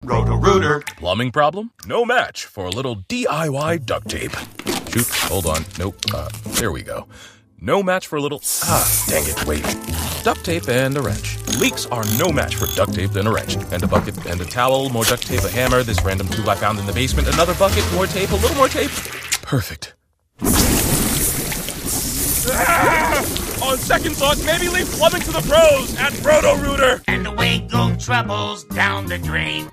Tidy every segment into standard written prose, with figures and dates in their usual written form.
Roto-Rooter. Plumbing problem? No match for a little DIY duct tape. Shoot, hold on. Nope. There we go. No match for a little... dang it, wait. Duct tape and a wrench. Leaks are no match for duct tape and a wrench. And a bucket and a towel, more duct tape, a hammer, this random tube I found in the basement, another bucket, more tape, a little more tape. Perfect. On second thought, maybe leave plumbing to the pros at Roto-Rooter. And away go troubles down the drain.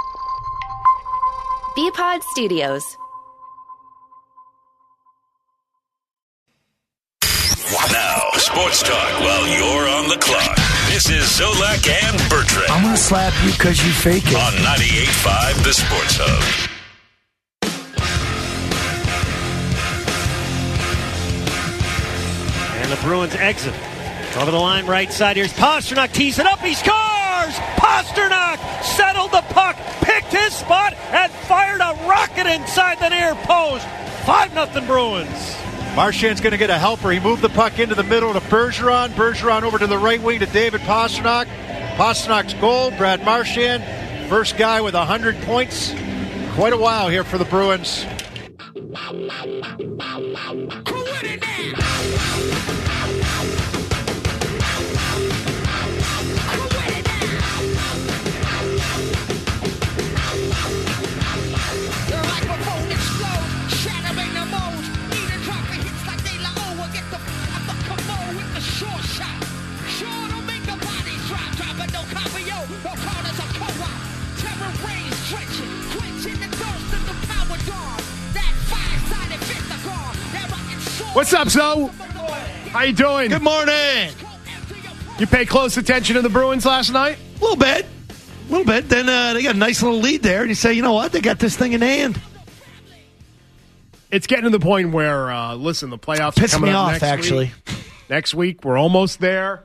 B-Pod Studios. Now, sports talk while you're on the clock. This is Zolak and Bertrand. I'm going to slap you because you fake it. On 98.5 The Sports Hub. And the Bruins exit. Over the line, right side. Here's Pastrnak. Tees it up. He scores! Pastrnak settled the puck, picked his spot, and fired a rocket inside the near post. 5-0 Bruins. Marchand's going to get a helper. He moved the puck into the middle to Bergeron. Bergeron over to the right wing to David Pastrnak. Pasternak's goal, Brad Marchand. First guy with 100 points. Quite a while here for the Bruins. What's up, Zo? How you doing? Good morning. You pay close attention to the Bruins last night? A little bit. Then they got a nice little lead there, and you say, you know what? They got this thing in hand. It's getting to the point where, listen, the playoffs are coming up next week. Next week, we're almost there.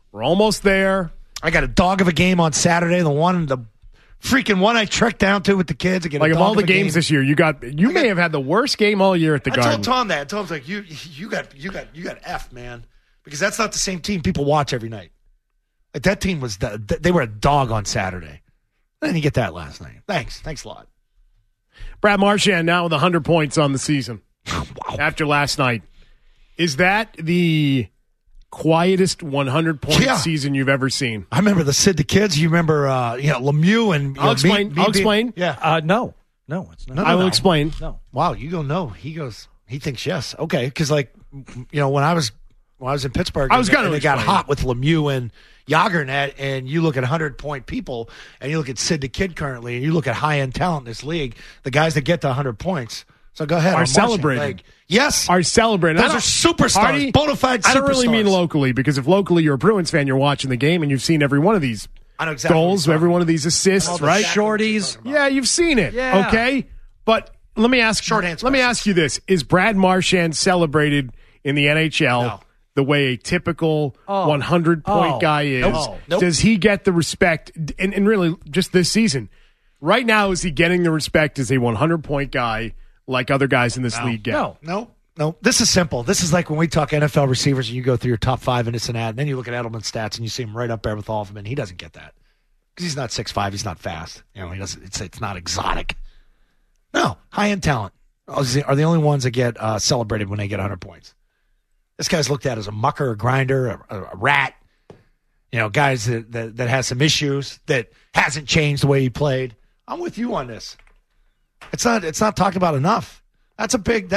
I got a dog of a game on Saturday. The freaking one I trekked down to with the kids. Like of all the games this year, you may have had the worst game all year at the Garden. I told Tom that. Tom's like, you got F, man, because that's not the same team people watch every night. Like that team they were a dog on Saturday. I didn't get that last night. Thanks a lot. Brad Marchand now with 100 points on the season. Wow. After last night, is that the quietest 100-point season you've ever seen? I remember the Sid the Kids. You remember, Lemieux and... I'll explain. Yeah. No, it's not. I will explain. No. Wow, you go, no. He thinks yes. Okay, because, when I was in Pittsburgh, they got hot with Lemieux and Jaggernet, and you look at 100-point people, and you look at Sid the Kid currently, and you look at high-end talent in this league, the guys that get to 100 points. So go ahead. Are celebrating. Yes. Are celebrating. Those are superstars. Bona fide superstars. I don't really mean locally, because if locally you're a Bruins fan, you're watching the game and you've seen every one of these goals, every one of these assists, right? Shorties. Yeah, you've seen it. Yeah. Okay? But let me ask you this. Is Brad Marchand celebrated in the NHL the way a typical 100-point guy is? Nope. Does he get the respect, and really just this season, right now, is he getting the respect as a 100-point guy like other guys in this league get? No. This is simple. This is like when we talk NFL receivers and you go through your top 5 and this and that, and then you look at Edelman's stats and you see him right up there with all of them, and he doesn't get that because he's not 6'5", he's not fast. He doesn't. It's not exotic. No, high-end talent are the only ones that get celebrated when they get 100 points. This guy's looked at as a mucker, a grinder, a rat. Guys that has some issues, that hasn't changed the way he played. I'm with you on this. It's not talked about enough. That's a big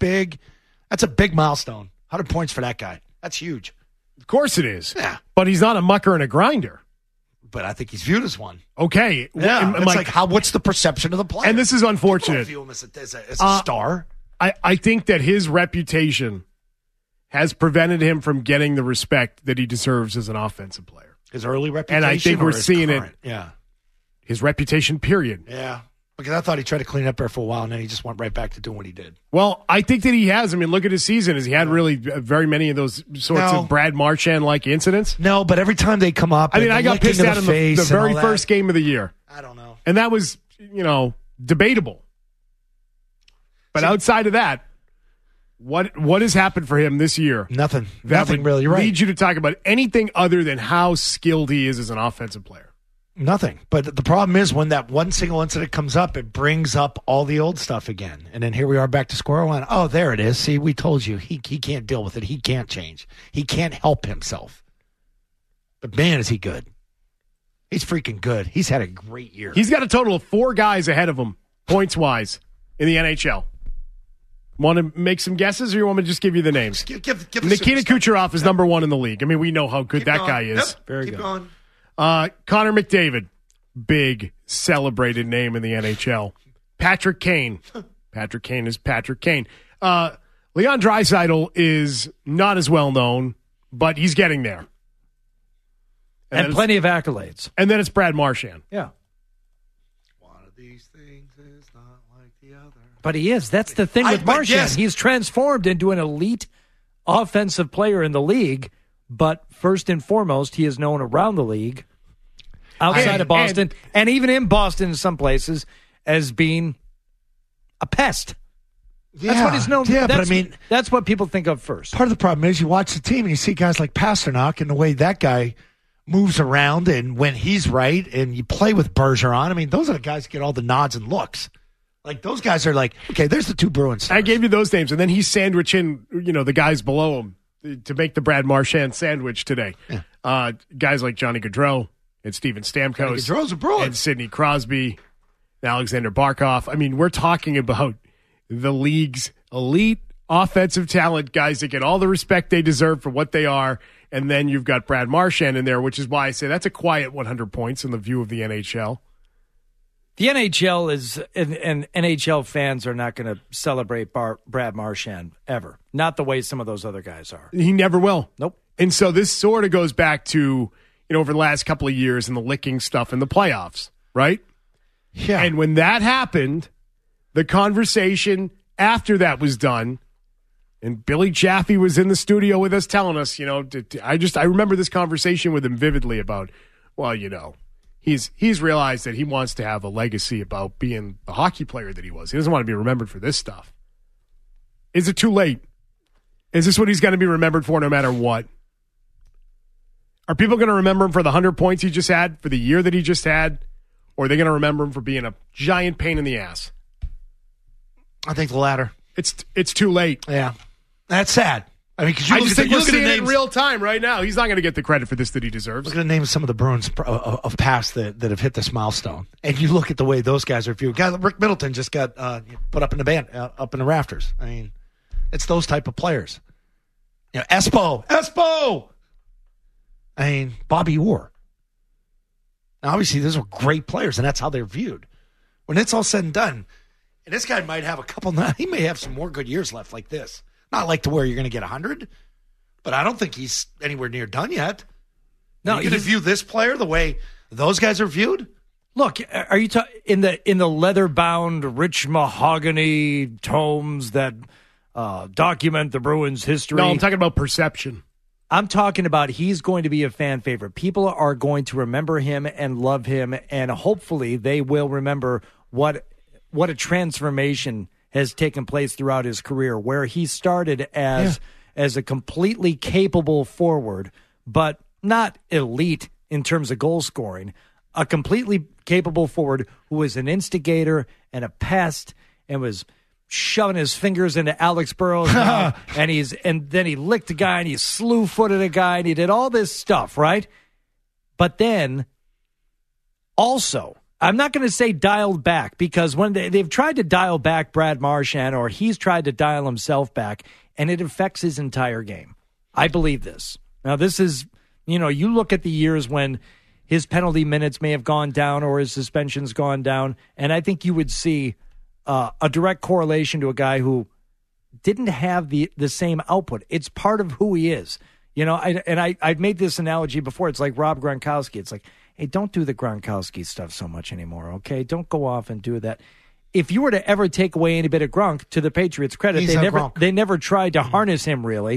milestone. 100 points for that guy. That's huge. Of course it is. Yeah. But he's not a mucker and a grinder. But I think he's viewed as one. Okay. Yeah. What's the perception of the player? And this is unfortunate. People don't view him as a star. I think that his reputation has prevented him from getting the respect that he deserves as an offensive player. His early reputation. And I think we're seeing it. Yeah. His reputation, period. Yeah. Because I thought he tried to clean up there for a while, and then he just went right back to doing what he did. Well, I think that he has. I mean, look at his season. Has he had really very many of those sorts of Brad Marchand-like incidents? No, but every time they come up, I got pissed at him the very first game of the year. I don't know. And that was, debatable. But outside of that, what has happened for him this year? Nothing really. You're right. Leads you to talk about anything other than how skilled he is as an offensive player. Nothing. But the problem is when that one single incident comes up, it brings up all the old stuff again. And then here we are back to square one. Oh, there it is. See, we told you. He can't deal with it. He can't change. He can't help himself. But man, is he good. He's freaking good. He's had a great year. He's got a total of 4 guys ahead of him, points-wise, in the NHL. Want to make some guesses, or you want me to just give you the names? Give Nikita Kucherov is number 1 in the league. I mean, we know how good that guy is. Yep. Very good. Going. Connor McDavid, big celebrated name in the NHL. Patrick Kane. Patrick Kane is Patrick Kane. Leon Draisaitl is not as well known, but he's getting there. And plenty of accolades. And then it's Brad Marchand. Yeah. One of these things is not like the other. But he is. That's the thing with Marchand. Yes. He's transformed into an elite offensive player in the league. But first and foremost, he is known around the league, outside of Boston, and even in Boston in some places, as being a pest. That's what he's known. Yeah, but I mean, that's what people think of first. part of the problem is you watch the team and you see guys like Pasternak and the way that guy moves around and when he's right, and you play with Bergeron. I mean, those are the guys that get all the nods and looks. Like, those guys are like, okay, there's the 2 Bruins stars. I gave you those names, and then he's sandwiching, the guys below him to make the Brad Marchand sandwich today. Yeah. Guys like Johnny Gaudreau and Steven Stamkos. Gaudreau's a Bruin. And Sidney Crosby, and Alexander Barkov. I mean, we're talking about the league's elite offensive talent, guys that get all the respect they deserve for what they are. And then you've got Brad Marchand in there, which is why I say that's a quiet 100 points in the view of the NHL. The NHL is, and NHL fans are not going to celebrate Brad Marchand ever. Not the way some of those other guys are. He never will. Nope. And so this sort of goes back to, over the last couple of years and the licking stuff in the playoffs, right? Yeah. And when that happened, the conversation after that was done, and Billy Chaffee was in the studio with us telling us, I remember this conversation with him vividly about, he's realized that he wants to have a legacy about being the hockey player that he was. He doesn't want to be remembered for this stuff. Is it too late? Is this what he's going to be remembered for no matter what? Are people going to remember him for the 100 points he just had, for the year that he just had, or are they going to remember him for being a giant pain in the ass? I think the latter. It's too late. Yeah. That's sad. I mean, because I just think we're seeing it in real time right now. He's not going to get the credit for this that he deserves. Look at the names of some of the Bruins of past that have hit this milestone, and you look at the way those guys are viewed. Guy Rick Middleton just got put up in the band, up in the rafters. I mean, it's those type of players. Espo. I mean, Bobby Orr. Now, obviously, those are great players, and that's how they're viewed. When it's all said and done, and this guy might have he may have some more good years left like this. Not like to where you're going to get 100, but I don't think he's anywhere near done yet. No, you going to view this player the way those guys are viewed? Look, are you in the leather-bound, rich mahogany tomes that document the Bruins' history? No, I'm talking about perception. I'm talking about he's going to be a fan favorite. People are going to remember him and love him, and hopefully they will remember what a transformation has taken place throughout his career, where he started as a completely capable forward, but not elite in terms of goal scoring, a completely capable forward who was an instigator and a pest and was shoving his fingers into Alex Burrows mouth, and then he licked a guy and he slew-footed a guy and he did all this stuff, right? But then also, I'm not going to say dialed back, because when they've tried to dial back Brad Marchand, or he's tried to dial himself back, and it affects his entire game. I believe this. Now, this is, you look at the years when his penalty minutes may have gone down or his suspension's gone down, and I think you would see a direct correlation to a guy who didn't have the same output. It's part of who he is. I've made this analogy before. It's like Rob Gronkowski. It's like, hey, don't do the Gronkowski stuff so much anymore, okay? Don't go off and do that. If you were to ever take away any bit of Gronk, to the Patriots' credit, they never tried to harness him, really.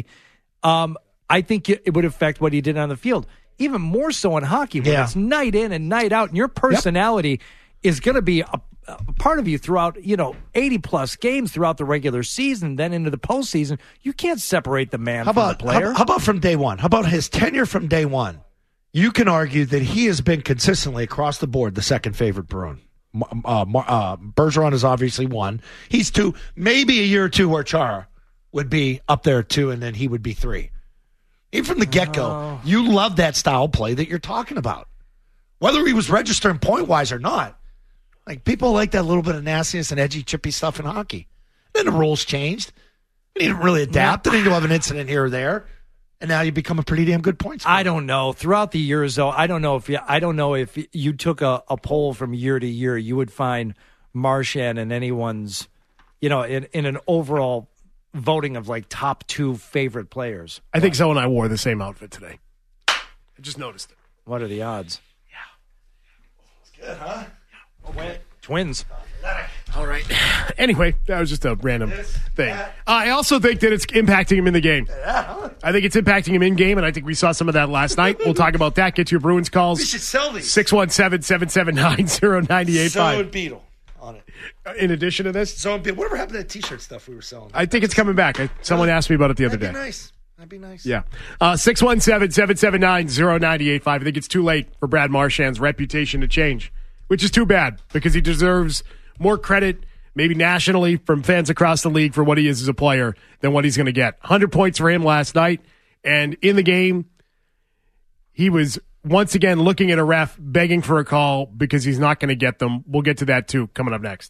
I think it would affect what he did on the field. Even more so in hockey, where it's night in and night out, and your personality is going to be a part of you throughout, 80-plus games throughout the regular season, then into the postseason. You can't separate the man from the player. How about from day one? How about his tenure from day one? you can argue that he has been consistently across the board the second favorite Bruin. Bergeron is obviously one. He's two. Maybe a year or two where Chara would be up there at 2, and then he would be 3. Even from the get-go, you love that style play that you're talking about. Whether he was registering point-wise or not. Like, people like that little bit of nastiness and edgy, chippy stuff in hockey. Then the rules changed. And he didn't really adapt. And then you'll have an incident here or there. And now you become a pretty damn good point scorer. I don't know. Throughout the years, though, I don't know if you took a poll from year to year, you would find Marchand in anyone's, in an overall voting of like top 2 favorite players. I think so, and I wore the same outfit today. I just noticed it. What are the odds? Good, huh? Twins. All right. Anyway, that was just a random thing. I also think that it's impacting him in the game. I think it's impacting him in game, and I think we saw some of that last night. We'll talk about that. Get to your Bruins calls. We should sell these. 617-779-0985. Zone Beetle on it. In addition to this? Zone Beetle. Whatever happened to that T-shirt stuff we were selling? I think it's coming back. Someone asked me about it the other day. That'd be nice. Yeah. 617-779-0985. I think it's too late for Brad Marchand's reputation to change, which is too bad because he deserves more credit, maybe nationally, from fans across the league for what he is as a player than what he's going to get. 100 points for him last night. And in the game, he was once again looking at a ref, begging for a call because he's not going to get them. We'll get to that, too, coming up next.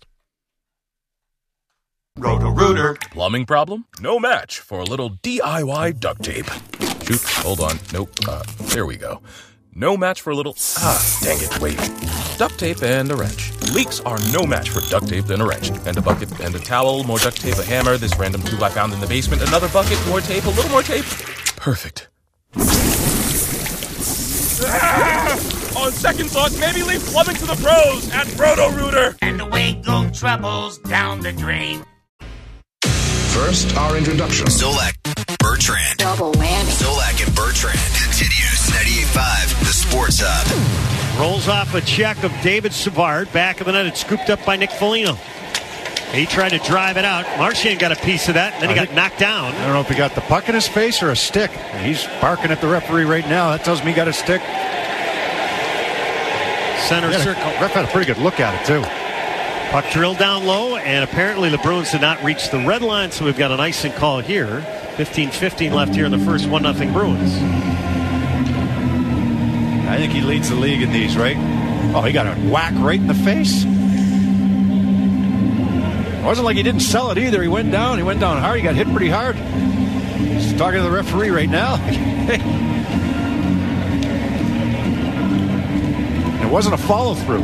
Roto-Rooter. Plumbing problem? No match for a little DIY duct tape. Shoot, hold on. Nope. There we go. No match for a little... dang it, wait. Duct tape and a wrench. Leaks are no match for duct tape and a wrench. And a bucket and a towel, more duct tape, a hammer, this random tube I found in the basement, another bucket, more tape, a little more tape. Perfect. On second thought, maybe leave plumbing to the pros at Roto-Rooter. And away go troubles down the drain. First, our introduction. Zolak, Bertrand. Double whammy. Zolak and Bertrand. Continues 98.5, the Sports Hub. Rolls off a check of David Savard. Back of the net. It's scooped up by Nick Foligno. He tried to drive it out. Marchand got a piece of that, and then he got knocked down. I don't know if he got the puck in his face or a stick. He's barking at the referee right now. That tells me he got a stick. Center circle. Ref had a pretty good look at it, too. Puck drilled down low, and apparently the Bruins did not reach the red line, so we've got an icing call here. 15-15 left here in the first, 1-0 Bruins. I think he leads the league in these, right? Oh, he got a whack right in the face. It wasn't like he didn't sell it either. He went down hard. He got hit pretty hard. He's talking to the referee right now. It wasn't a follow-through.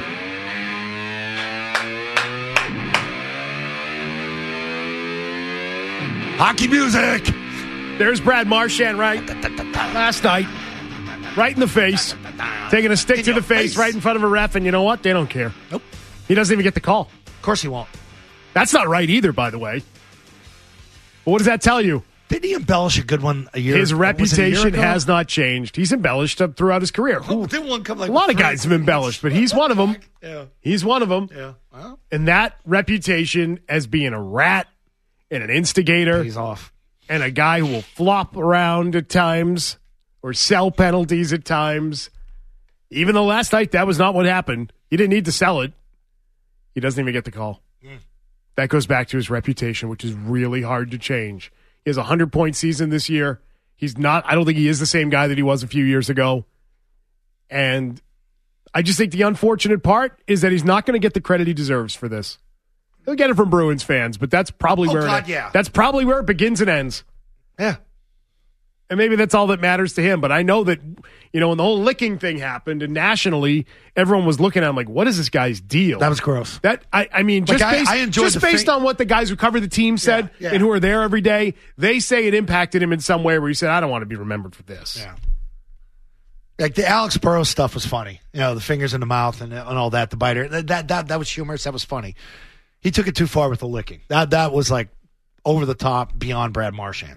Hockey music. There's Brad Marchand, right? Last night. Right in the face. Taking a stick to the face right in front of a ref, and you know what? They don't care. Nope. He doesn't even get the call. Of course he won't. That's not right either, by the way. But what does that tell you? Didn't he embellish a good one a year ago? His reputation has not changed. He's embellished throughout his career. Didn't one come like a lot of guys have embellished, but he's one of them. Yeah. He's one of them. Yeah. Well, and that reputation as being a rat and an instigator. He's off. And a guy who will flop around at times or sell penalties at times. Even though last night that was not what happened. He didn't need to sell it. He doesn't even get the call. That goes back to his reputation, which is really hard to change. He has a 100-point season this year. He's not, I don't think he is the same guy that he was a few years ago. And I just think the unfortunate part is that he's not going to get the credit he deserves for this. He'll get it from Bruins fans, but that's probably that's probably where it begins and ends. Yeah. And maybe that's all that matters to him. But I know that, when the whole licking thing happened and nationally, everyone was looking at him like, what is this guy's deal? That was gross. I mean, just based on what the guys who cover the team said and who are there every day, they say it impacted him in some way where he said, I don't want to be remembered for this. Yeah. Like the Alex Burrows stuff was funny. The fingers in the mouth and all that, the biter. That was humorous. That was funny. He took it too far with the licking. That was like over the top, beyond Brad Marchand.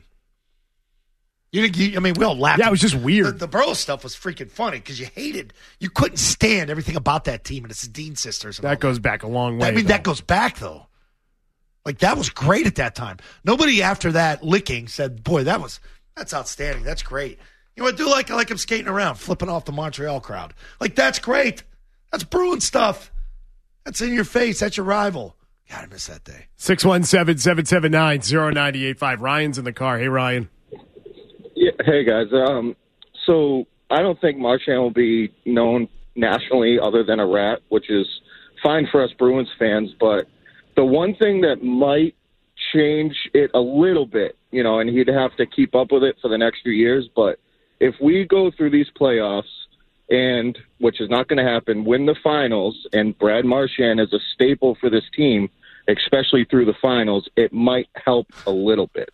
We all laughed. Yeah, it was just weird. The Burrows stuff was freaking funny because you couldn't stand everything about that team and it's the Dean sisters. That goes back a long way. That goes back, though. Like, that was great at that time. Nobody after that licking said, boy, that's outstanding. That's great. You want to do like I'm skating around, flipping off the Montreal crowd. Like, that's great. That's Bruin stuff. That's in your face. That's your rival. God, I miss that day. 617-779-0985. Ryan's in the car. Hey, Ryan. Yeah, hey, guys. So I don't think Marchand will be known nationally other than a rat, which is fine for us Bruins fans. But the one thing that might change it a little bit, and he'd have to keep up with it for the next few years, but if we go through these playoffs and, which is not going to happen, win the finals, and Brad Marchand is a staple for this team, especially through the finals, it might help a little bit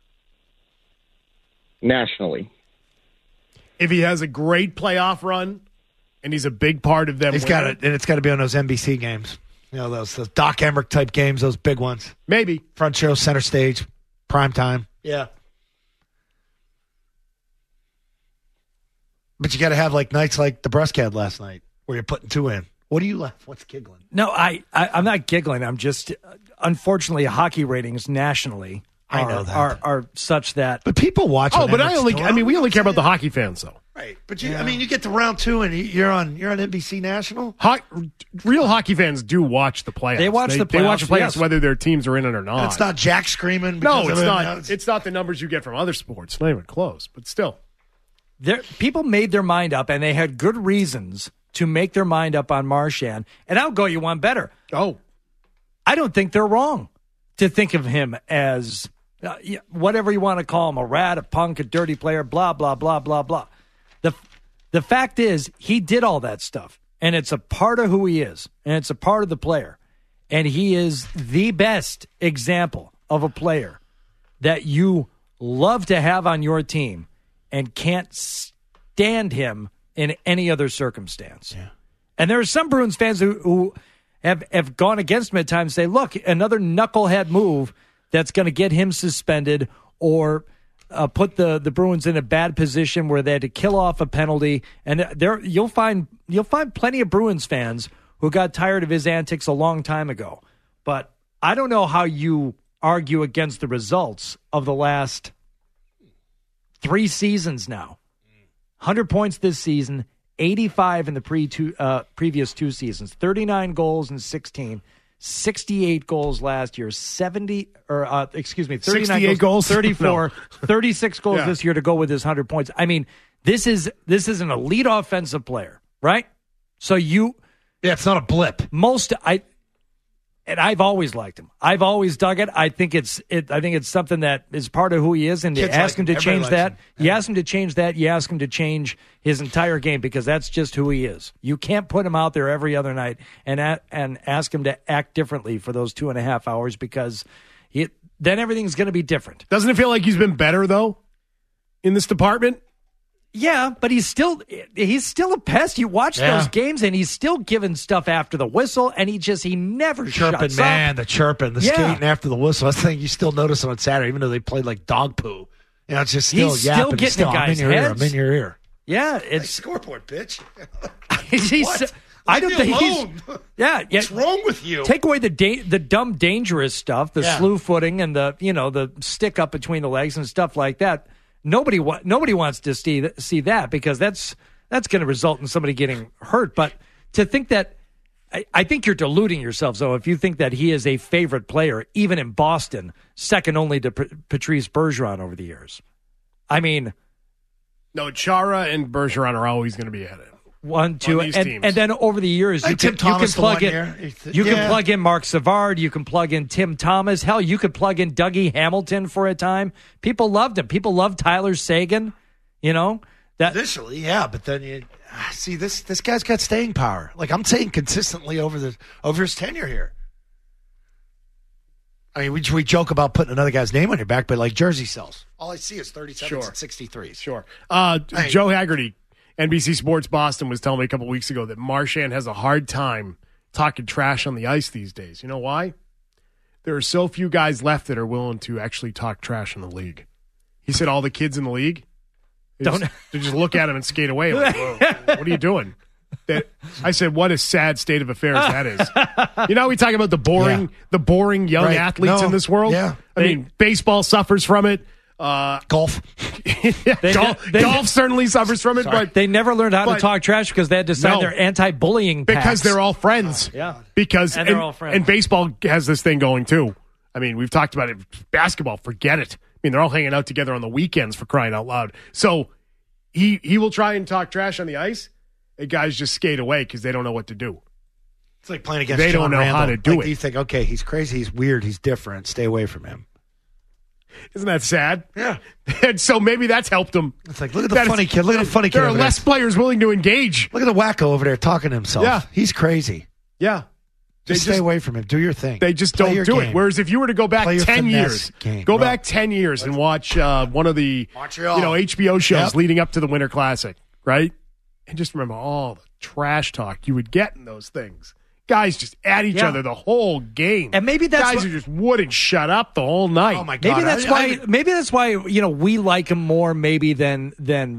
nationally. If he has a great playoff run and he's a big part of them, and it's got to be on those NBC games. Those Doc Emmerich type games, those big ones. Maybe. Front show, center stage, prime time. Yeah. But you got to have nights like the Brusque had last night where you're putting 2 in. What are you left? What's giggling? No, I'm not giggling. I'm just, unfortunately, hockey ratings nationally are such that. But people watch. Oh, but we only care about the hockey fans, though. Right, but you get to round 2 and you're on NBC National. Real hockey fans do watch the playoffs. They watch the playoffs, yes. Whether their teams are in it or not. And it's not Jack screaming. No, it's not. It's not the numbers you get from other sports. Not even close. But still. People made their mind up, and they had good reasons to make their mind up on Marchand. And I'll go you one better. Oh. I don't think they're wrong to think of him as whatever you want to call him, a rat, a punk, a dirty player, blah, blah, blah, blah, blah. The fact is, he did all that stuff, and it's a part of who he is, and it's a part of the player. And he is the best example of a player that you love to have on your team and can't stand him in any other circumstance. Yeah. And there are some Bruins fans who have gone against him at times and say, look, another knucklehead move that's going to get him suspended or put the Bruins in a bad position where they had to kill off a penalty. And you'll find plenty of Bruins fans who got tired of his antics a long time ago. But I don't know how you argue against the results of the last 3 seasons now. 100 points this season, 85 in the previous 2 seasons, 39 goals in 16, 68 goals last year, 39 goals, 34, 36 goals this year to go with his 100 points. I mean, this is an elite offensive player, right? So it's not a blip. And I've always liked him. I've always dug it. I think it's something that is part of who he is, and you ask him to change that. You ask him to change that. You ask him to change his entire game because that's just who he is. You can't put him out there every other night and ask him to act differently for those 2.5 hours because then everything's going to be different. Doesn't it feel like he's been better though in this department? Yeah, but he's still a pest. You watch those games, and he's still giving stuff after the whistle, and he never shuts up. The chirping, the skating after the whistle. I think you still notice it on Saturday, even though they played like dog poo. It's just still he's still getting the guy's heads. I'm in your ear. Yeah, it's scoreboard, bitch. What? I don't think he's. Yeah, what's wrong with you? Take away the dumb, dangerous stuff, the slew footing, and the stick up between the legs and stuff like that. Nobody wants to see that because that's going to result in somebody getting hurt. But to think that, I think you're deluding yourself, though, if you think that he is a favorite player, even in Boston, second only to Patrice Bergeron over the years. I mean, no, Chara and Bergeron are always going to be at it. 1, 2, and then over the years, you can plug in Mark Savard, you can plug in Tim Thomas. Hell, you could plug in Dougie Hamilton for a time. People loved him. People loved Tyler Seguin. Initially, yeah, but then you see this guy's got staying power. Like I'm saying, consistently over his tenure here. I mean, we joke about putting another guy's name on your back, but like jersey sells. All I see is 37s and 63s. Sure. Joe Haggerty, NBC Sports Boston, was telling me a couple weeks ago that Marchand has a hard time talking trash on the ice these days. You know why? There are so few guys left that are willing to actually talk trash in the league. He said all the kids in the league, they just look at him and skate away. Like, whoa, what are you doing? I said, what a sad state of affairs that is. We talk about the boring young athletes in this world. Yeah. I mean, baseball suffers from it. Golf. Golf certainly suffers from it, but they never learned how to talk trash because they had to sign their anti-bullying pacts. Because they're all friends. Yeah. Because they're all friends. And baseball has this thing going too. I mean, we've talked about it. Basketball, forget it. I mean, they're all hanging out together on the weekends, for crying out loud. So he will try and talk trash on the ice. The guys just skate away because they don't know what to do. It's like playing against They John don't know Randall. how to do it. You think, okay, he's crazy, he's weird, he's different. Stay away from him. Isn't that sad? Yeah. And so maybe that's helped him. It's like, look at the funny kid. Look at the funny kid. There are over less there. players willing to engage. Look at the wacko over there talking to himself. Yeah. He's crazy. Yeah. Just stay away from him. Do your thing. They just Play don't your do game. it. Whereas if you were to go back Play your 10 finesse years, game. go Right. back 10 years and watch one of the Montreal. HBO shows Yep. leading up to the Winter Classic, right? And just remember all the trash talk you would get in those things. Guys just at each other the whole game. And maybe that's guys who just wouldn't shut up the whole night. Oh my God. Maybe that's why we like him more maybe than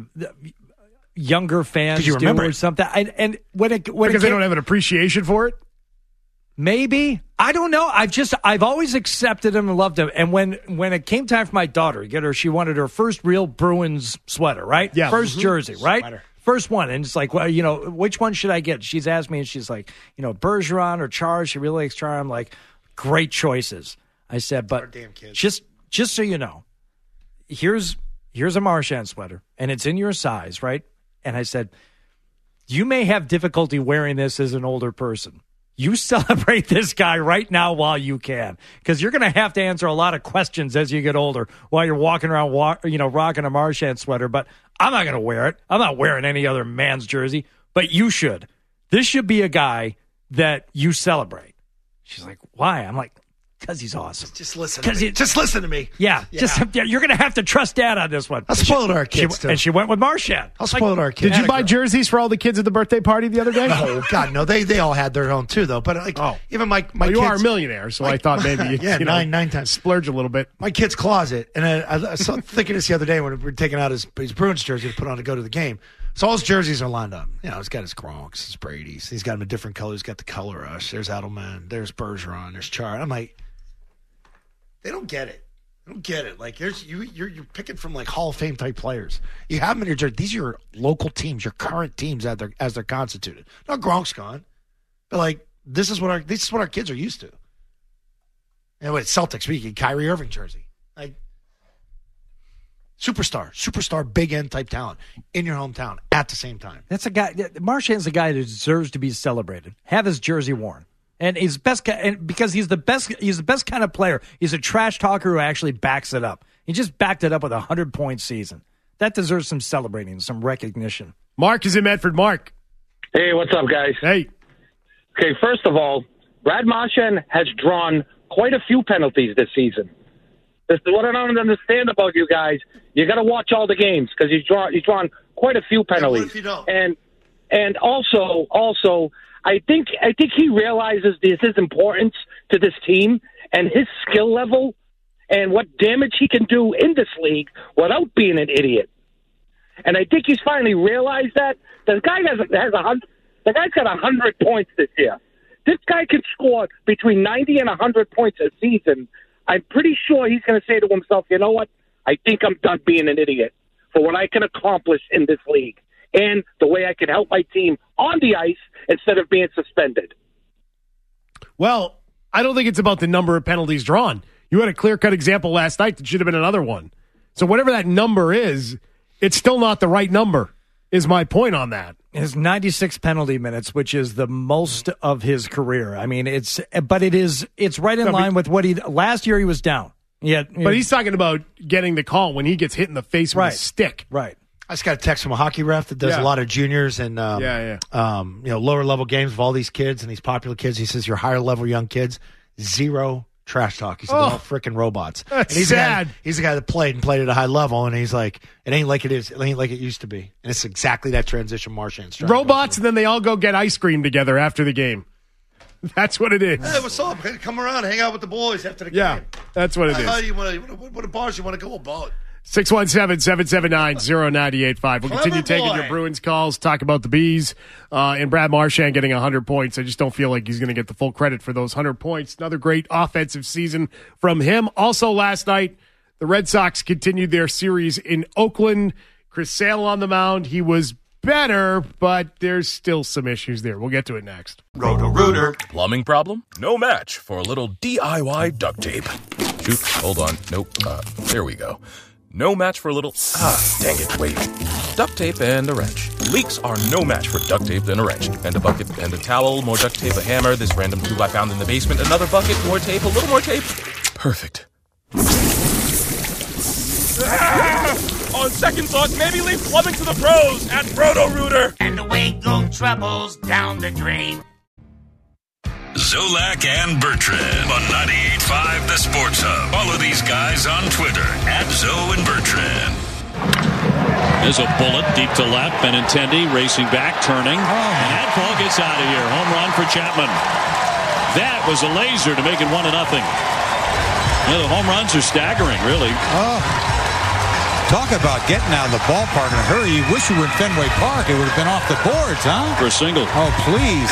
younger fans you remember do or it. something. And because they don't have an appreciation for it. Maybe. I don't know. I've always accepted him and loved him. And when it came time for my daughter to get her, she wanted her first real Bruins sweater, right? Yeah. First jersey, right? Sweater. First one. And it's like, well, which one should I get? She's asked me and she's like, Bergeron or Char. She really likes Char. I'm like, great choices. I said, but damn kids. just so you know, here's a Marchand sweater and it's in your size, right? And I said, you may have difficulty wearing this as an older person. You celebrate this guy right now while you can, because you're going to have to answer a lot of questions as you get older while you're walking around, rocking a Marchand sweater. But I'm not going to wear it. I'm not wearing any other man's jersey, but you should. This should be a guy that you celebrate. She's like, why? I'm like, because he's awesome. Just listen to me. Just listen to me. Yeah. You're going to have to trust Dad on this one. I spoiled our kids, too. And she went with Marchand. I spoiled our kids. Did you buy jerseys for all the kids at the birthday party the other day? No, God, no. They all had their own, too, though. But even my well, kids. you are a millionaire, so I thought maybe nine times. Splurge a little bit. My kid's closet, and I saw thinking this the other day when we were taking out his Bruins jersey to put on to go to the game. So all his jerseys are lined up. He's got his Gronks, his Brady's. He's got them in different colors. He's got the Color Rush. There's Edelman. There's Bergeron. There's Char. I'm like, they don't get it. They don't get it. Like you're picking from like Hall of Fame type players. You have them in your jersey. These are your local teams, your current teams as they're constituted. No, Gronk's gone, but like this is what our kids are used to. And with Celtics, we get Kyrie Irving jersey, like superstar, big end type talent in your hometown at the same time. That's a guy. Marchand's a guy that deserves to be celebrated. Have his jersey worn. And he's best, and because he's the best kind of player. He's a trash talker who actually backs it up. He just backed it up with a 100-point season. That deserves some celebrating, some recognition. Mark is in Medford. Mark. Hey, what's up, guys? Hey. Okay, first of all, Brad Marchand has drawn quite a few penalties this season. This is what I don't understand about you guys. You got to watch all the games because he's drawn quite a few penalties. Yeah, what if you don't? And also. I think he realizes his importance to this team and his skill level and what damage he can do in this league without being an idiot. And I think he's finally realized that the guy's got 100 points this year. This guy can score between 90 and 100 points a season. I'm pretty sure he's going to say to himself, you know what? I think I'm done being an idiot for what I can accomplish in this league and the way I can help my team on the ice instead of being suspended. Well, I don't think it's about the number of penalties drawn. You had a clear-cut example last night that should have been another one. So whatever that number is, it's still not the right number, is my point on that. His 96 penalty minutes, which is the most of his career. I mean, it's right in line with what last year he was down. Yeah, but he's talking about getting the call when he gets hit in the face with a stick. Right. I just got a text from a hockey ref that does a lot of juniors and lower level games of all these kids and these popular kids. He says your higher level young kids, zero trash talk. He said they're all freaking robots. That's and he's sad. He's the guy that played at a high level, and he's like, it ain't like it is. It ain't like it used to be. And it's exactly that transition Marchand's trying robots, and then they all go get ice cream together after the game. That's what it is. Hey, what's up? Come around, hang out with the boys after the game. Yeah, that's what it is. What bars you want to go about? 617-779-0985. We'll continue taking your Bruins calls, talk about the Bees, and Brad Marchand getting 100 points. I just don't feel like he's going to get the full credit for those 100 points. Another great offensive season from him. Also last night, The Red Sox continued their series in Oakland. Chris Sale on the mound. He was better, but there's still some issues there. We'll get to it next. Roto-Rooter. Plumbing problem? No match for a little DIY duct tape. Shoot, hold on. Nope. There we go. No match for a little... dang it, wait. Duct tape and a wrench. Leaks are no match for duct tape and a wrench. And a bucket and a towel, more duct tape, a hammer, this random tool I found in the basement, another bucket, more tape, a little more tape. Perfect. On second thought, maybe leave plumbing to the pros at Roto-Rooter. And away go troubles down the drain. Zolak and Bertrand on 98.5 The Sports Hub. Follow these guys on Twitter at Zoe and Bertrand. There's a bullet deep to left. Benintendi racing back, turning. And Hadfall gets out of here. Home run for Chapman. That was a laser to make it 1-0. The home runs are staggering, really. Talk about getting out of the ballpark in a hurry. You wish you were in Fenway Park. It would have been off the boards, huh? For a single. Oh, please.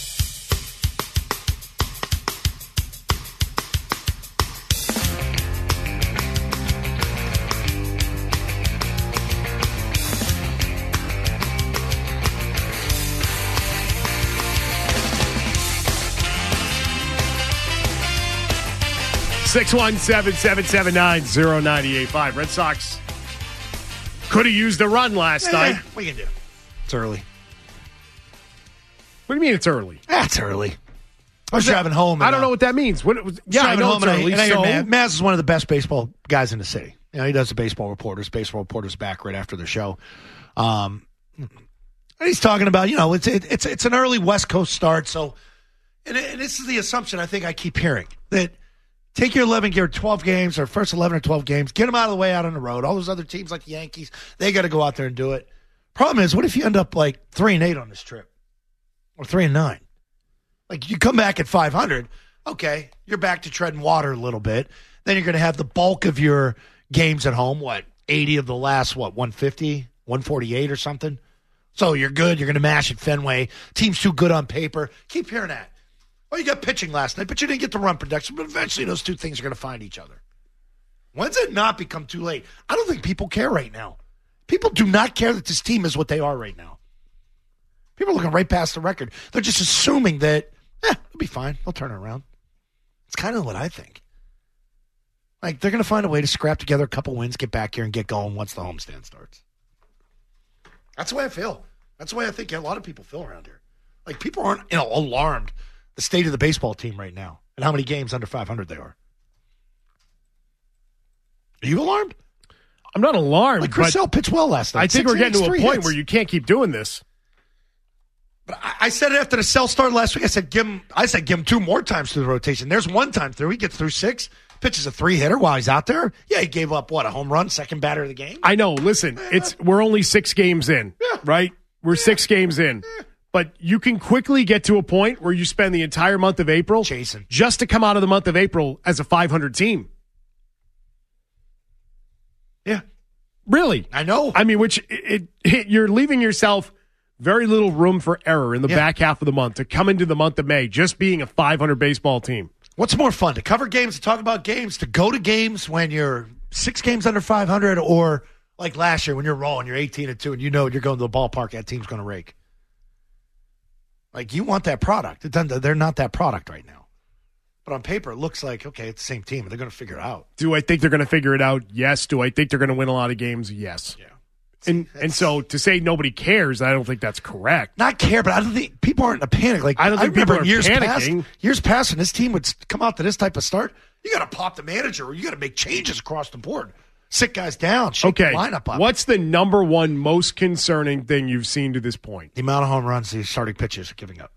Six 617-779-0985. Red Sox could have used a run last night. What you can do? It's early. What do you mean it's early? It's early. I was driving home. I don't know what that means. I know it's early. Maz is one of the best baseball guys in the city. You know, he does the baseball reporters. Baseball reporters back right after the show. And he's talking about, it's an early West Coast start. So, and this is the assumption I think I keep hearing, that take your 12 games or first 11 or 12 games, get them out of the way out on the road. All those other teams like the Yankees, they got to go out there and do it. Problem is, what if you end up like 3-8 on this trip or 3-9? Like you come back at 500, okay, you're back to treading water a little bit. Then you're going to have the bulk of your games at home, 80 of the last, 150, 148 or something. So you're good. You're going to mash at Fenway. Team's too good on paper. Keep hearing that. Oh, you got pitching last night, but you didn't get the run production. But eventually those two things are going to find each other. When's it not become too late? I don't think people care right now. People do not care that this team is what they are right now. People are looking right past the record. They're just assuming that, it'll be fine. They'll turn it around. It's kind of what I think. Like, they're going to find a way to scrap together a couple wins, get back here, and get going once the homestand starts. That's the way I feel. That's the way I think a lot of people feel around here. Like, people aren't alarmed the state of the baseball team right now and how many games under 500 they are. Are you alarmed? I'm not alarmed. Like Chris Sale pitched well last night. I think we're getting to a point where you can't keep doing this. But I said it after the Sale start last week. I said give him 2 more times through the rotation. There's one time through. He gets through 6, pitches a 3-hitter while he's out there. Yeah, he gave up, a home run, second batter of the game? I know. Listen, we're only 6 games in, right? We're 6 games in. But you can quickly get to a point where you spend the entire month of April chasing just to come out of the month of April as a 500 team. Yeah. Really? I know. I mean, you're leaving yourself very little room for error in the back half of the month to come into the month of May just being a 500 baseball team. What's more fun, to cover games, to talk about games, to go to games when you're 6 games under 500, or like last year when you're rolling, you're 18-2, and you know you're going to the ballpark, that team's going to rake. Like, you want that product. They're not that product right now. But on paper, it looks like, okay, it's the same team. They're going to figure it out. Do I think they're going to figure it out? Yes. Do I think they're going to win a lot of games? Yes. Yeah. And so to say nobody cares, I don't think that's correct. Not care, but I don't think people aren't in a panic. Like, I don't think people are panicking. Years past, when this team would come out to this type of start, you got to pop the manager, or you got to make changes across the board. Sit guys down, shake the lineup up. What's the number one most concerning thing you've seen to this point? The amount of home runs these starting pitchers are giving up.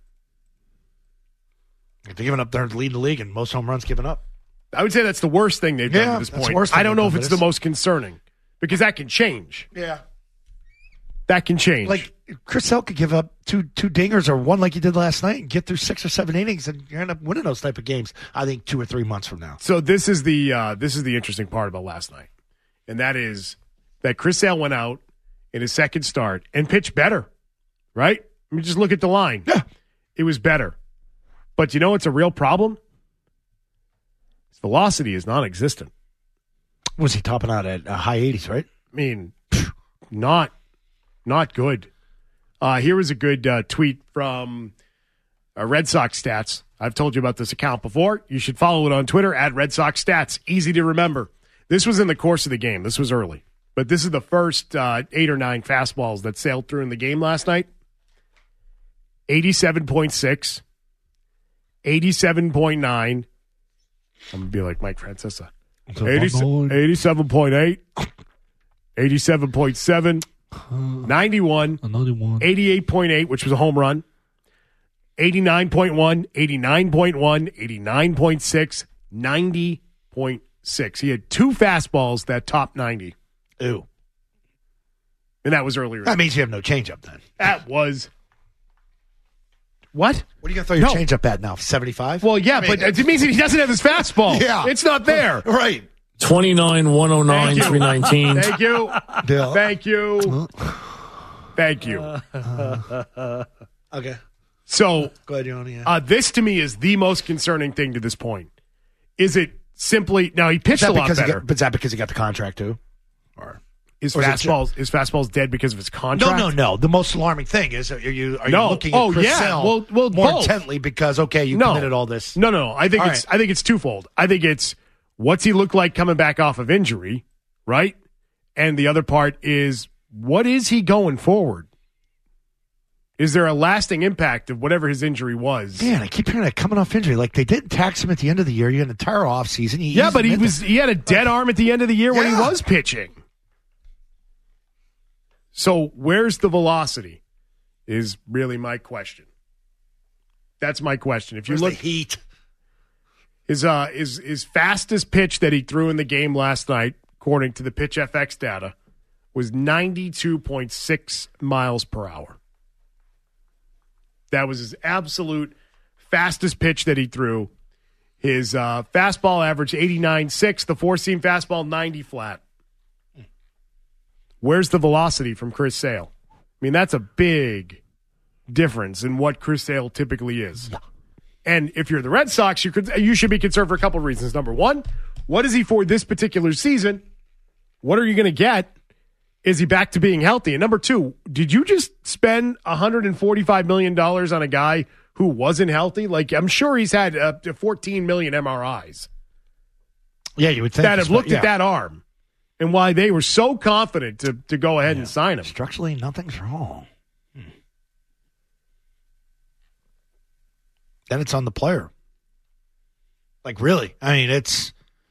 If they're giving up, they're leading the league, and most home runs given up. I would say that's the worst thing they've done to this point. I don't know if it's the most concerning, because that can change. Yeah. That can change. Like, Chris Sale could give up two dingers or one like he did last night and get through 6 or 7 innings, and you're going to end up winning those type of games, I think, 2 or 3 months from now. So this is the interesting part about last night, and that is that Chris Sale went out in his second start and pitched better, right? I mean, just look at the line. Yeah. It was better. But you know what's a real problem? His velocity is non-existent. Was he topping out at high 80s, right? I mean, not good. Here was a good tweet from Red Sox Stats. I've told you about this account before. You should follow it on Twitter at Red Sox Stats. Easy to remember. This was in the course of the game. This was early. But this is the first 8 or 9 fastballs that sailed through in the game last night. 87.6, 87.9. I'm going to be like Mike Francesa. 87.8, 87.7, 91, 88.8, which was a home run, 89.1, 89.1, 89.6, 90.6. He had 2 fastballs that topped 90. Ew. And that was earlier. That means you have no changeup then. That was... What? What are you going to throw your changeup at now? 75? Well, yeah, but it means that he doesn't have his fastball. Yeah. It's not there. Right. 29, 109, 319. Thank you. Bill. Thank you. Thank you. Okay. So, go ahead, Yoni. This to me is the most concerning thing to this point. Is it simply... Now, he pitched a lot better. But is that because he got the contract too? Or Is fastball's dead because of his contract? No. The most alarming thing is, are you looking at Chris Sale well, more both. intently because, you committed all this? No. I think it's twofold. I think it's what's he look like coming back off of injury, right? And the other part is what is he going forward? Is there a lasting impact of whatever his injury was? Man, I keep hearing that coming off injury. Like they didn't tax him at the end of the year. You had an entire off season. Yeah, but he had a dead arm at the end of the year when he was pitching. So where's the velocity is really my question. That's my question. If you look, the heat? His fastest pitch that he threw in the game last night, according to the Pitch FX data, was 92.6 miles per hour. That was his absolute fastest pitch that he threw. His fastball averaged 89.6, the four-seam fastball 90 flat. Where's the velocity from Chris Sale? I mean, that's a big difference in what Chris Sale typically is. And if you're the Red Sox, you should be concerned for a couple of reasons. Number one, what is he for this particular season? What are you going to get? Is he back to being healthy? And number two, did you just spend $145 million on a guy who wasn't healthy? Like, I'm sure he's had 14 million MRIs. Yeah, you would think. That have looked at that arm and why they were so confident to go ahead and sign him. Structurally, nothing's wrong. Then it's on the player. Like, really? I mean, it's...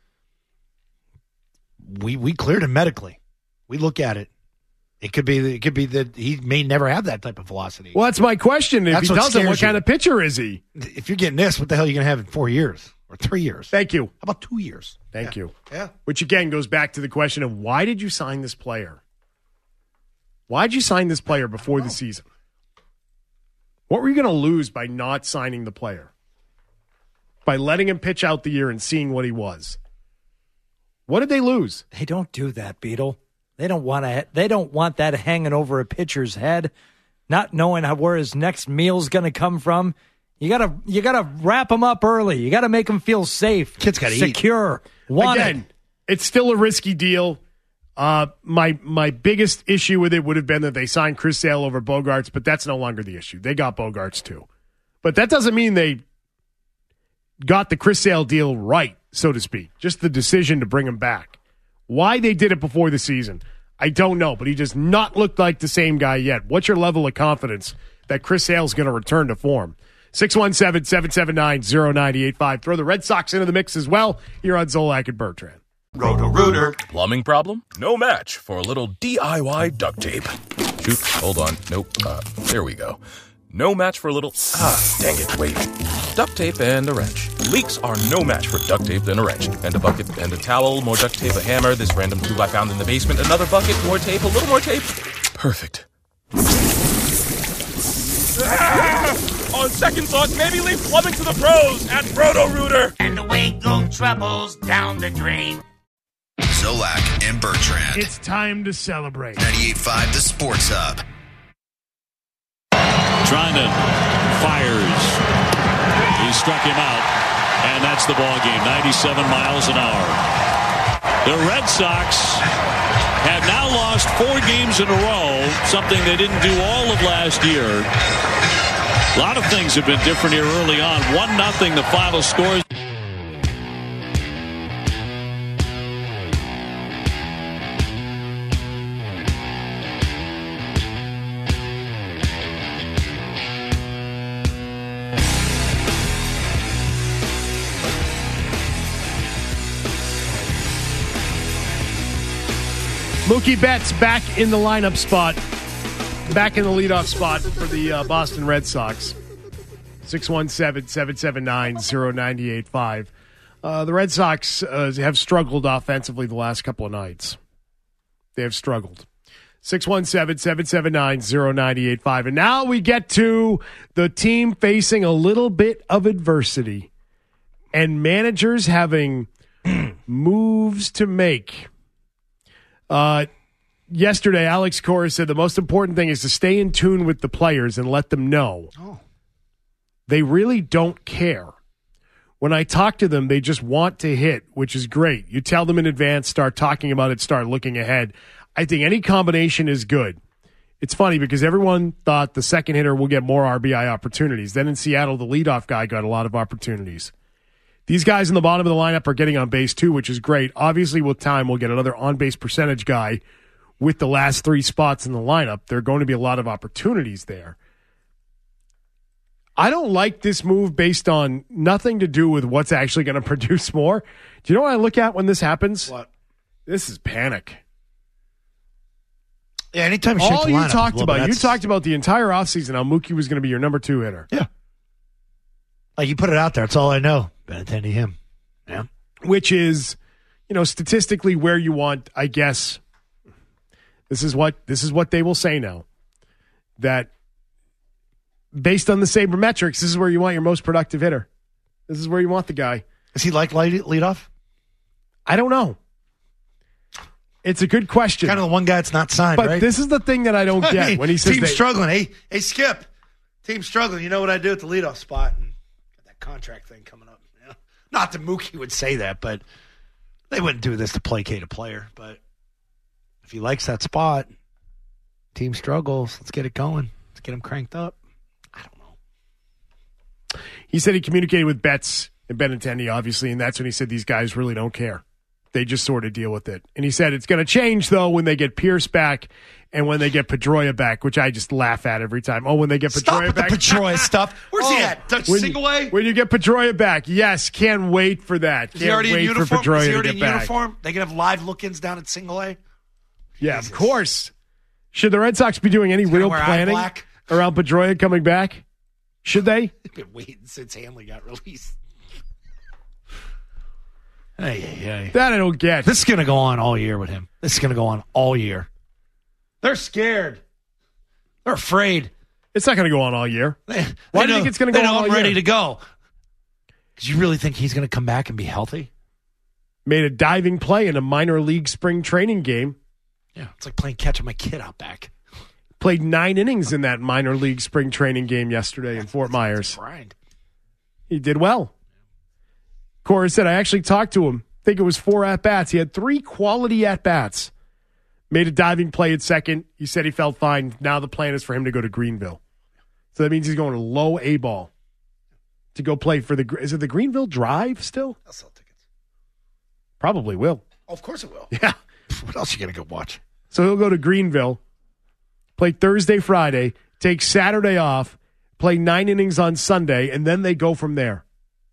We cleared him medically. We look at it. It could be that he may never have that type of velocity. Well, that's my question. If he doesn't, what kind of pitcher is he? If you're getting this, what the hell are you going to have in 4 years or 3 years? Thank you. How about 2 years? Thank you. Yeah. Which, again, goes back to the question of why did you sign this player? Why did you sign this player before the season? What were you going to lose by not signing the player? By letting him pitch out the year and seeing what he was? What did they lose? They don't do that, Beetle. They don't want that hanging over a pitcher's head, not knowing where his next meal's going to come from. You gotta wrap him up early. You gotta make him feel safe. Kid's got to secure. Again, it's still a risky deal. My biggest issue with it would have been that they signed Chris Sale over Bogarts, but that's no longer the issue. They got Bogarts too, but that doesn't mean they got the Chris Sale deal right, so to speak. Just the decision to bring him back. Why they did it before the season, I don't know, but he does not look like the same guy yet. What's your level of confidence that Chris Sale's going to return to form? 617-779-0985. Throw the Red Sox into the mix as well here on Zolak and Bertrand. Roto-Rooter. Plumbing problem? No match for a little DIY duct tape. Shoot, hold on. Nope. There we go. No match for a little... dang it, wait. Duct tape and a wrench. Leaks are no match for duct tape and a wrench. And a bucket and a towel, more duct tape, a hammer, this random tube I found in the basement, another bucket, more tape, a little more tape. Perfect. On second thought, maybe leave plumbing to the pros at Roto-Rooter. And away go troubles down the drain. Zolak and Bertrand. It's time to celebrate. 98.5 The Sports Hub. Trying to fires. He struck him out, and that's the ball game. 97 miles an hour. The Red Sox have now lost 4 games in a row, something they didn't do all of last year. A lot of things have been different here early on. 1-0 the final score. Mookie Betts back in the lineup spot, back in the leadoff spot for the Boston Red Sox. 617-779-0985. The Red Sox have struggled offensively the last couple of nights. They have struggled. 617-779-0985. And now we get to the team facing a little bit of adversity and managers having moves to make. Yesterday, Alex Cora said the most important thing is to stay in tune with the players and let them know they really don't care. When I talk to them, they just want to hit, which is great. You tell them in advance, start talking about it, start looking ahead. I think any combination is good. It's funny because everyone thought the second hitter will get more RBI opportunities. Then in Seattle, the leadoff guy got a lot of opportunities. These guys in the bottom of the lineup are getting on base too, which is great. Obviously, with time, we'll get another on-base percentage guy with the last 3 spots in the lineup. There are going to be a lot of opportunities there. I don't like this move based on nothing to do with what's actually going to produce more. Do you know what I look at when this happens? What? This is panic. Yeah, anytime you shake all the you lineup talked a little about, bit, you talked about the entire offseason how Mookie was going to be your number 2 hitter. Yeah. Like you put it out there. It's all I know. Benintendi him. Yeah. Which is, statistically where you want, I guess. This is what they will say now. That based on the sabermetrics, this is where you want your most productive hitter. This is where you want the guy. Is he like leadoff? I don't know. It's a good question. Kind of the one guy that's not signed, but right? This is the thing that I don't get when he says team's struggling. Hey, Skip. Team's struggling. You know what I do at the leadoff spot? And that contract thing coming up. Yeah. Not that Mookie would say that, but they wouldn't do this to placate a player. But if he likes that spot, team struggles. Let's get it going. Let's get him cranked up. I don't know. He said he communicated with Betts and Benintendi, obviously, and that's when he said these guys really don't care. They just sort of deal with it. And he said it's going to change, though, when they get Pierce back and when they get Pedroia back, which I just laugh at every time. Oh, when they get Pedroia back. Stop with the Pedroia stuff. Where's he at? Single-A? When you get Pedroia back. Yes, can't wait for that. Is he already in uniform? Pedroia Is he already to in get back. uniform? They can have live look-ins down at Single-A? Yeah, of course. Should the Red Sox be doing any real planning around Pedroia coming back? Should they? They've been waiting since Hanley got released. Hey. That I don't get. This is going to go on all year with him. This is going to go on all year. They're scared. They're afraid. It's not going to go on all year. Why do you think it's going to go on all year? I'm ready to go. Because you really think he's going to come back and be healthy? Made a diving play in a minor league spring training game. Yeah, it's like playing catch with my kid out back. Played 9 innings in that minor league spring training game yesterday in Fort Myers. Grind. He did well. Cora said, I actually talked to him. I think it was 4 at-bats. He had 3 quality at-bats. Made a diving play at second. He said he felt fine. Now the plan is for him to go to Greenville. So that means he's going to low A ball to go play for is it the Greenville Drive still? I'll sell tickets. Probably will. Oh, of course it will. Yeah. What else are you going to go watch? So he'll go to Greenville, play Thursday, Friday, take Saturday off, play 9 innings on Sunday, and then they go from there.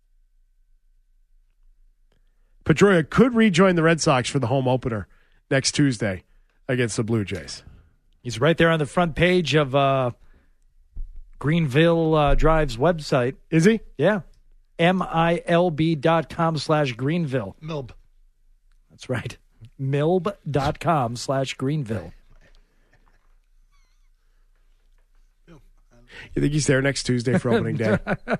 Pedroia could rejoin the Red Sox for the home opener next Tuesday against the Blue Jays. He's right there on the front page of Greenville Drive's website. Is he? Yeah. MILB.com/Greenville. Milb. That's right. MILB.com/Greenville. You think he's there next Tuesday for opening day?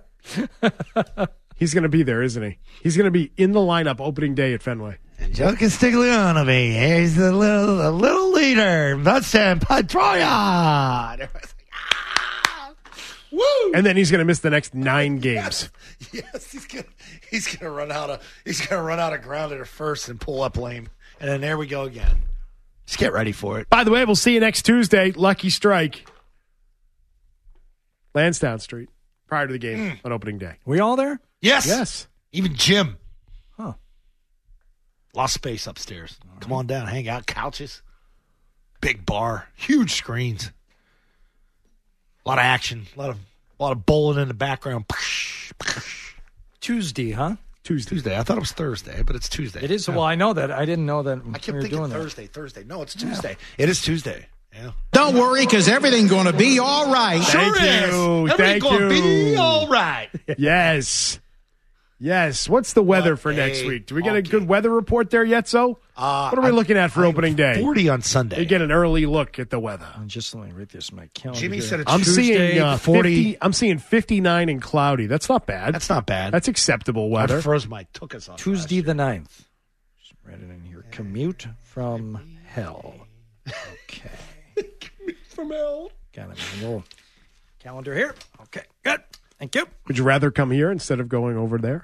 He's going to be there, isn't he? He's going to be in the lineup opening day at Fenway. Joe Castiglione, he's the little leader. Dustin Pedroia. Woo! And then he's going to miss the next 9 games. Yes, he's gonna run out of ground at first and pull up lame, and then there we go again. Just get ready for it. By the way, we'll see you next Tuesday. Lucky Strike, Lansdowne Street, prior to the game on opening day. We all there? Yes. Even Jim. Huh. Lost space upstairs. Come on down, hang out, couches, big bar, huge screens, a lot of action, a lot of bowling in the background. Tuesday, huh? Tuesday. I thought it was Thursday, but it's Tuesday. It is. Well, I know that. I didn't know that. I kept we were thinking doing Thursday. No, it's Tuesday. It is Tuesday. Yeah. Don't worry, because everything's going to be all right. Thank you. Everything's going to be all right. Yes. What's the weather for next week? Do we get a good weather report there yet, So? What are we looking at for opening day? 40 on Sunday. You get an early look at the weather. Just let me read this in my calendar. Jimmy here. said it's I'm Tuesday, seeing 40. I'm seeing 59 and cloudy. That's not bad. That's not bad. That's acceptable weather. I froze my tuchus off. Tuesday the 9th. Just read it in here. Commute from hell. Okay. Commute from hell. Got a little calendar here. Okay, good. Thank you. Would you rather come here instead of going over there?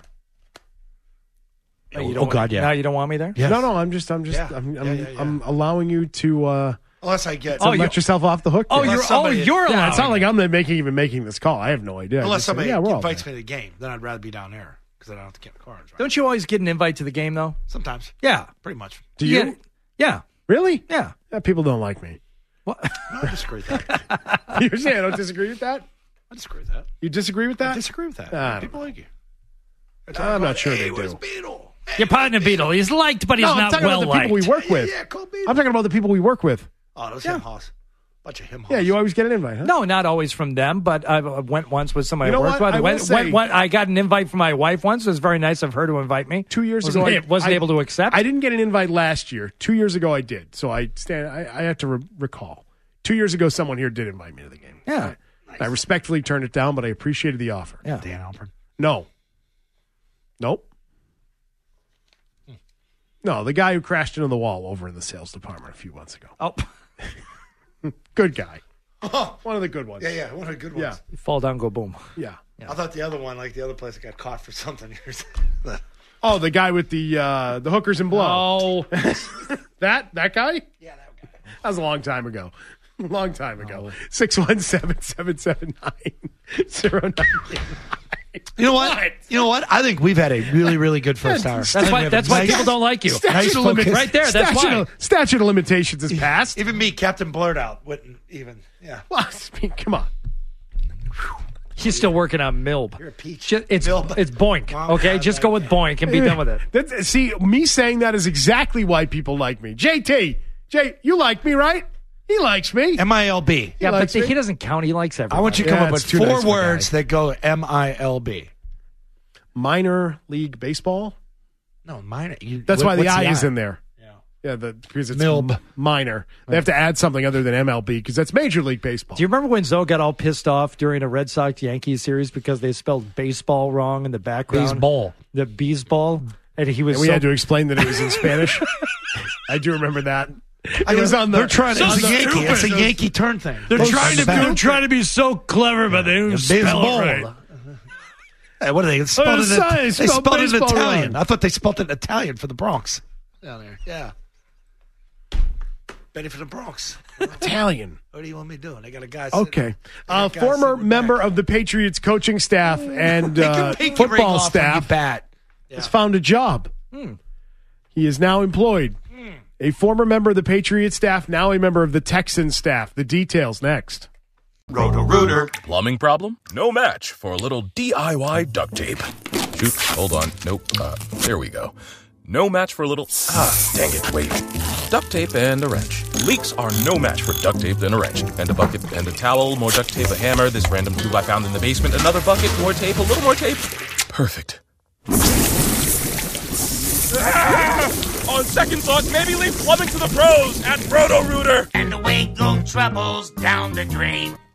You don't God, yeah. Now you don't want me there? Yes. No. I'm allowing you to Unless I get. let yourself off the hook. Oh, there. you're allowing. Yeah, it's not like I'm even making this call. I have no idea. Unless Just say, somebody we're all invites there. me to the game, then I'd rather be down there because I don't have to get in the car and drive. Don't you always get an invite to the game, though? Sometimes. Yeah. Pretty much. Do you? Yeah. Really? Yeah. People don't like me. What? No, I disagree with that. You're saying I don't disagree with that? I disagree with that. You disagree with that? I disagree with that. I People like you. I'm not sure they where's do. Beetle? Your partner Beetle. He's liked, but he's I'm not talking well about the people liked. we work with. Yeah, call Beetle. I'm talking about the people we work with. Oh, those him-hoss. Bunch of him-hoss. Yeah, you always get an invite, huh? No, not always from them, but I went once with somebody You know I worked what? I will with. say- I got an invite from my wife once. It was very nice of her to invite me. 2 years Wasn't ago, wasn't able to accept. I didn't get an invite last year. 2 years ago, I did. So I have to recall. 2 years ago, someone here did invite me to the game. Yeah. I respectfully turned it down, but I appreciated the offer. Yeah. Dan Alpern. No. Nope. No, the guy who crashed into the wall over in the sales department a few months ago. Oh. Good guy. One of the good ones. Yeah, one of the good ones. Yeah. You fall down, go boom. Yeah. I thought the other one, like the other place that got caught for something. Oh, the guy with the hookers and blow. Oh. that guy? Yeah, that guy. That was a long time ago. 617-779-0999. You know what? You know what? I think we've had a really, really good first hour. That's why people don't like you. Statute of limitations. Right there. That's why. Statute of limitations is passed. Even me, Captain Blurt Out, wouldn't even. Yeah. Well, I mean, come on. He's still working on Milb. You're a peach. It's Boink. Okay, just go with Boink and be done with it. See, me saying that is exactly why people like me. Jay, you like me, right? He likes me. MILB. Yeah, but likes me. he doesn't count. He likes everybody. I want you to come up with it's too 4 nice of a words guy. that go MILB. Minor league baseball. No, minor. That's why the what's I is in there. Yeah, because it's Milb. minor. They have to add something other than MLB because that's Major League Baseball. Do you remember when Zoe got all pissed off during a Red Sox Yankees series because they spelled baseball wrong in the background? Baseball. The beesball. And he was And we had to explain that it was in Spanish. I do remember that. It was on the. They're trying. So It's a Yankee. stupid. It's a Yankee turn thing. They're trying to be so clever, but they don't spell it right. Hey, what are they? They spelled it in baseball Italian. wrong. I thought they spelled it in Italian for the Bronx. Down there. Yeah. Betty for the Bronx. Italian. What do you want me doing? They got a guy. Okay. Former member of the Patriots coaching staff and football staff has found a job. He is now employed. A former member of the Patriots staff, now a member of the Texans staff. The details next. Roto-Rooter. Plumbing problem? No match for a little DIY duct tape. Shoot, hold on. Nope. There we go. No match for a little... dang it, wait. Duct tape and a wrench. Leaks are no match for duct tape and a wrench. And a bucket and a towel, more duct tape, a hammer, this random tube I found in the basement, another bucket, more tape, a little more tape. Perfect. On second thought, maybe leave plumbing to the pros at Roto-Rooter. And away go troubles down the drain.